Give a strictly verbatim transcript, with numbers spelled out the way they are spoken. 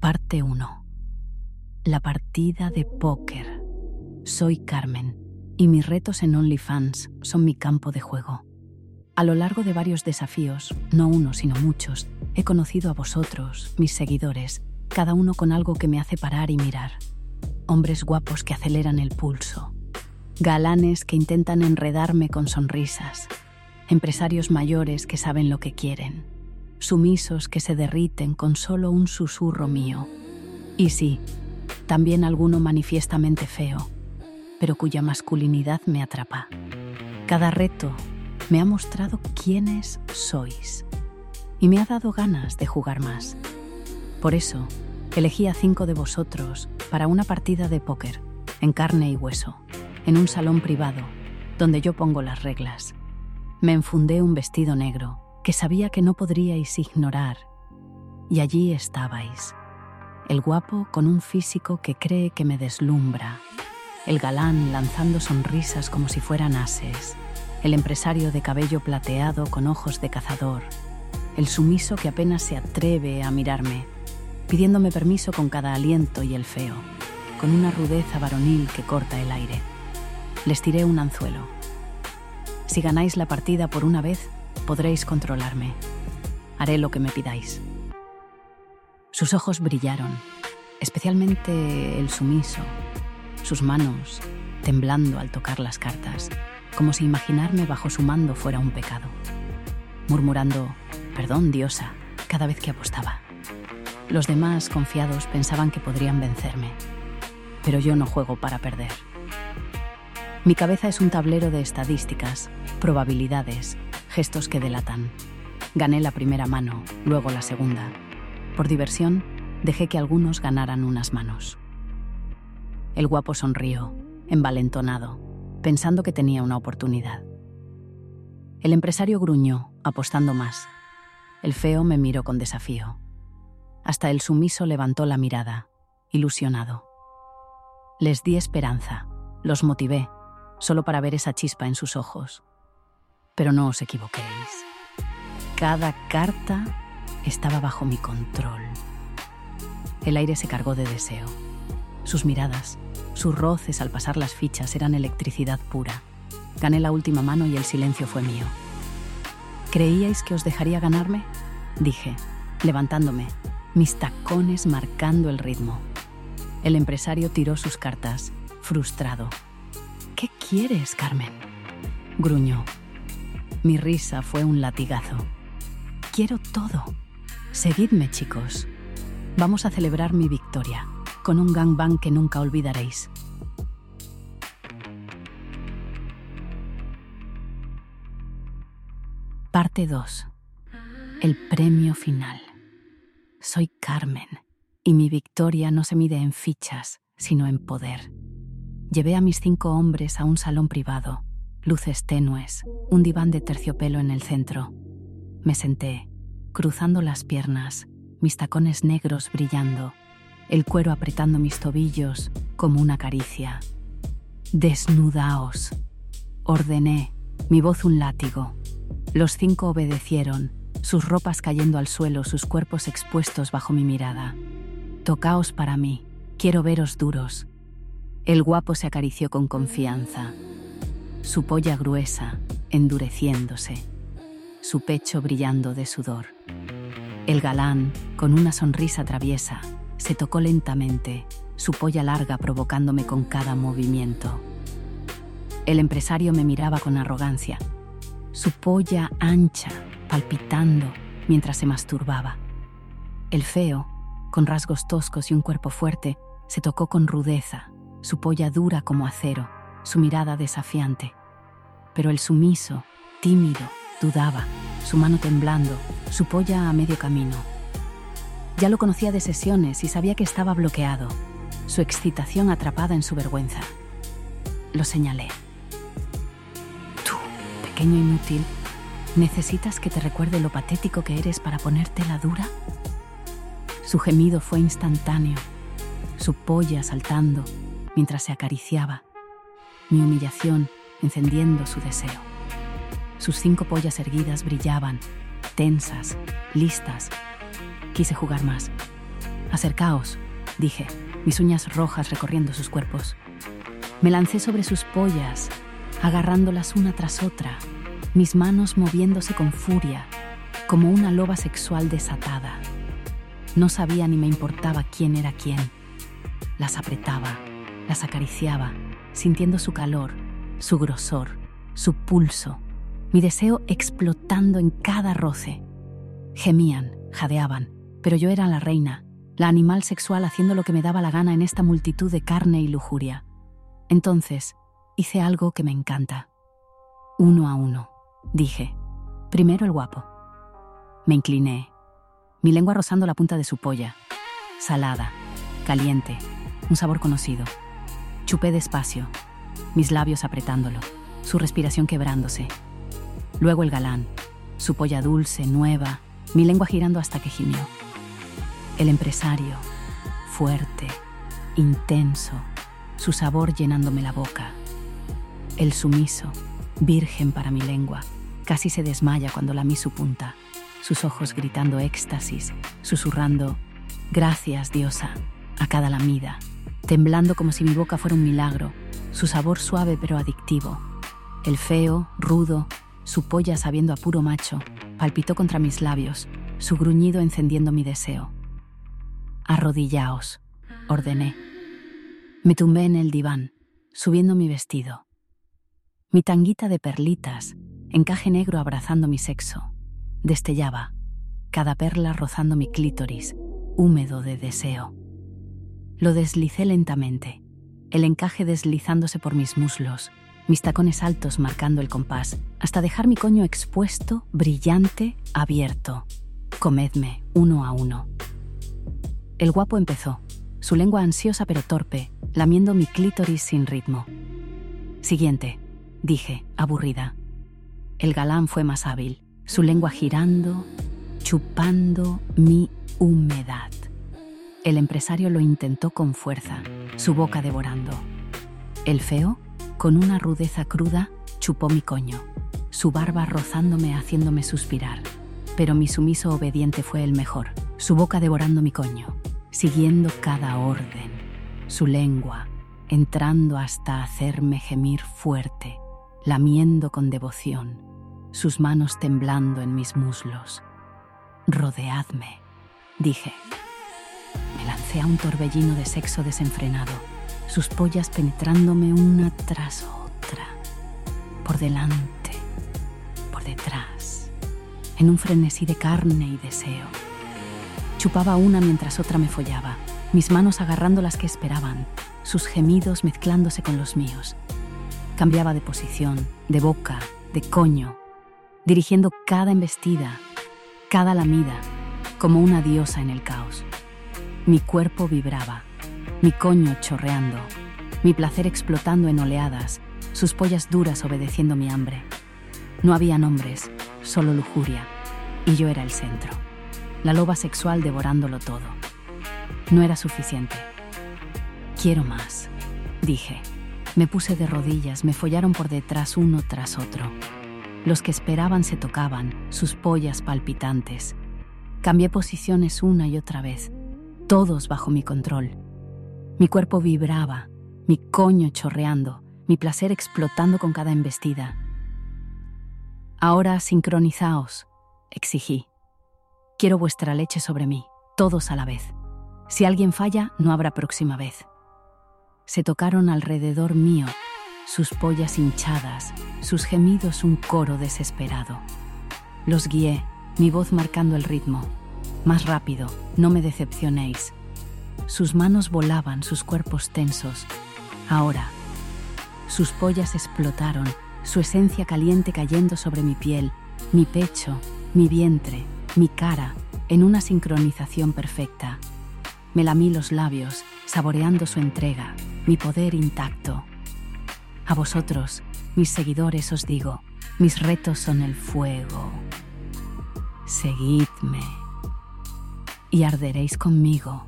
Parte uno. La partida de póker. Soy Carmen, y mis retos en OnlyFans son mi campo de juego. A lo largo de varios desafíos, no uno sino muchos, he conocido a vosotros, mis seguidores, cada uno con algo que me hace parar y mirar. Hombres guapos que aceleran el pulso. Galanes que intentan enredarme con sonrisas. Empresarios mayores que saben lo que quieren. Sumisos que se derriten con solo un susurro mío. Y sí, también alguno manifiestamente feo, pero cuya masculinidad me atrapa. Cada reto me ha mostrado quiénes sois y me ha dado ganas de jugar más. Por eso, elegí a cinco de vosotros para una partida de póker, en carne y hueso, en un salón privado, donde yo pongo las reglas. Me enfundé un vestido negro que sabía que no podríais ignorar, y allí estabais. El guapo con un físico que cree que me deslumbra, el galán lanzando sonrisas como si fueran ases, el empresario de cabello plateado con ojos de cazador, el sumiso que apenas se atreve a mirarme, pidiéndome permiso con cada aliento, y el feo, con una rudeza varonil que corta el aire. Les tiré un anzuelo. Si ganáis la partida por una vez, podréis controlarme. Haré lo que me pidáis. Sus ojos brillaron, especialmente el sumiso, sus manos temblando al tocar las cartas, como si imaginarme bajo su mando fuera un pecado, murmurando «Perdón, diosa», cada vez que apostaba. Los demás, confiados, pensaban que podrían vencerme, pero yo no juego para perder. Mi cabeza es un tablero de estadísticas, probabilidades, gestos que delatan. Gané la primera mano, luego la segunda. Por diversión, dejé que algunos ganaran unas manos. El guapo sonrió, envalentonado, pensando que tenía una oportunidad. El empresario gruñó, apostando más. El feo me miró con desafío. Hasta el sumiso levantó la mirada, ilusionado. Les di esperanza, los motivé, solo para ver esa chispa en sus ojos. Pero no os equivoquéis. Cada carta estaba bajo mi control. El aire se cargó de deseo. Sus miradas, sus roces al pasar las fichas eran electricidad pura. Gané la última mano y el silencio fue mío. ¿Creíais que os dejaría ganarme?, dije, levantándome, mis tacones marcando el ritmo. El empresario tiró sus cartas, frustrado. «¿Qué quieres, Carmen?», gruñó. Mi risa fue un latigazo. «Quiero todo. Seguidme, chicos. Vamos a celebrar mi victoria, con un gangbang que nunca olvidaréis». Parte dos. El premio final. Soy Carmen, y mi victoria no se mide en fichas, sino en poder. Llevé a mis cinco hombres a un salón privado, luces tenues, un diván de terciopelo en el centro. Me senté, cruzando las piernas, mis tacones negros brillando, el cuero apretando mis tobillos como una caricia. «Desnudaos», ordené, mi voz un látigo. Los cinco obedecieron, sus ropas cayendo al suelo, sus cuerpos expuestos bajo mi mirada. «Tocaos para mí, quiero veros duros». El guapo se acarició con confianza, su polla gruesa, endureciéndose, su pecho brillando de sudor. El galán, con una sonrisa traviesa, se tocó lentamente, su polla larga provocándome con cada movimiento. El empresario me miraba con arrogancia, su polla ancha, palpitando mientras se masturbaba. El feo, con rasgos toscos y un cuerpo fuerte, se tocó con rudeza, su polla dura como acero, su mirada desafiante. Pero el sumiso, tímido, dudaba, su mano temblando, su polla a medio camino. Ya lo conocía de sesiones y sabía que estaba bloqueado, su excitación atrapada en su vergüenza. Lo señalé. «Tú, pequeño inútil, ¿necesitas que te recuerde lo patético que eres para ponértela dura?». Su gemido fue instantáneo, su polla saltando mientras se acariciaba, mi humillación encendiendo su deseo. Sus cinco pollas erguidas brillaban, tensas, listas. Quise jugar más. Acercaos, dije, mis uñas rojas recorriendo sus cuerpos. Me lancé sobre sus pollas, agarrándolas una tras otra, mis manos moviéndose con furia, como una loba sexual desatada. No sabía ni me importaba quién era quién. Las apretaba, las acariciaba, sintiendo su calor, su grosor, su pulso, mi deseo explotando en cada roce. Gemían, jadeaban, pero yo era la reina, la animal sexual haciendo lo que me daba la gana en esta multitud de carne y lujuria. Entonces, hice algo que me encanta. Uno a uno, dije. Primero el guapo. Me incliné, mi lengua rozando la punta de su polla. Salada, caliente, un sabor conocido. Chupé despacio, mis labios apretándolo, su respiración quebrándose. Luego el galán, su polla dulce, nueva, mi lengua girando hasta que gimió. El empresario, fuerte, intenso, su sabor llenándome la boca. El sumiso, virgen para mi lengua, casi se desmaya cuando lamí su punta, sus ojos gritando éxtasis, susurrando «Gracias, diosa», a cada lamida, temblando como si mi boca fuera un milagro, su sabor suave pero adictivo. El feo, rudo, su polla sabiendo a puro macho, palpitó contra mis labios, su gruñido encendiendo mi deseo. «Arrodillaos», ordené. Me tumbé en el diván, subiendo mi vestido. Mi tanguita de perlitas, encaje negro abrazando mi sexo, destellaba, cada perla rozando mi clítoris, húmedo de deseo. Lo deslicé lentamente, el encaje deslizándose por mis muslos, mis tacones altos marcando el compás, hasta dejar mi coño expuesto, brillante, abierto. Comedme, uno a uno. El guapo empezó, su lengua ansiosa pero torpe, lamiendo mi clítoris sin ritmo. Siguiente, dije, aburrida. El galán fue más hábil, su lengua girando, chupando mi humedad. El empresario lo intentó con fuerza, su boca devorando. El feo, con una rudeza cruda, chupó mi coño, su barba rozándome haciéndome suspirar. Pero mi sumiso obediente fue el mejor, su boca devorando mi coño, siguiendo cada orden, su lengua entrando hasta hacerme gemir fuerte, lamiendo con devoción, sus manos temblando en mis muslos. «Rodeadme», dije. Me lancé a un torbellino de sexo desenfrenado, sus pollas penetrándome una tras otra, por delante, por detrás, en un frenesí de carne y deseo. Chupaba una mientras otra me follaba, mis manos agarrando las que esperaban, sus gemidos mezclándose con los míos. Cambiaba de posición, de boca, de coño, dirigiendo cada embestida, cada lamida, como una diosa en el caos. Mi cuerpo vibraba, mi coño chorreando, mi placer explotando en oleadas, sus pollas duras obedeciendo mi hambre. No había nombres, solo lujuria, y yo era el centro, la loba sexual devorándolo todo. No era suficiente. «Quiero más», dije. Me puse de rodillas, me follaron por detrás uno tras otro. Los que esperaban se tocaban, sus pollas palpitantes. Cambié posiciones una y otra vez, todos bajo mi control. Mi cuerpo vibraba, mi coño chorreando, mi placer explotando con cada embestida. «Ahora sincronizaos», exigí. «Quiero vuestra leche sobre mí, todos a la vez. Si alguien falla, no habrá próxima vez». Se tocaron alrededor mío, sus pollas hinchadas, sus gemidos un coro desesperado. Los guié, mi voz marcando el ritmo. «Más rápido, no me decepcionéis». Sus manos volaban, sus cuerpos tensos. Ahora. Sus pollas explotaron, su esencia caliente cayendo sobre mi piel, mi pecho, mi vientre, mi cara, en una sincronización perfecta. Me lamí los labios, saboreando su entrega, mi poder intacto. A vosotros, mis seguidores, os digo, mis retos son el fuego. Seguidme y arderéis conmigo.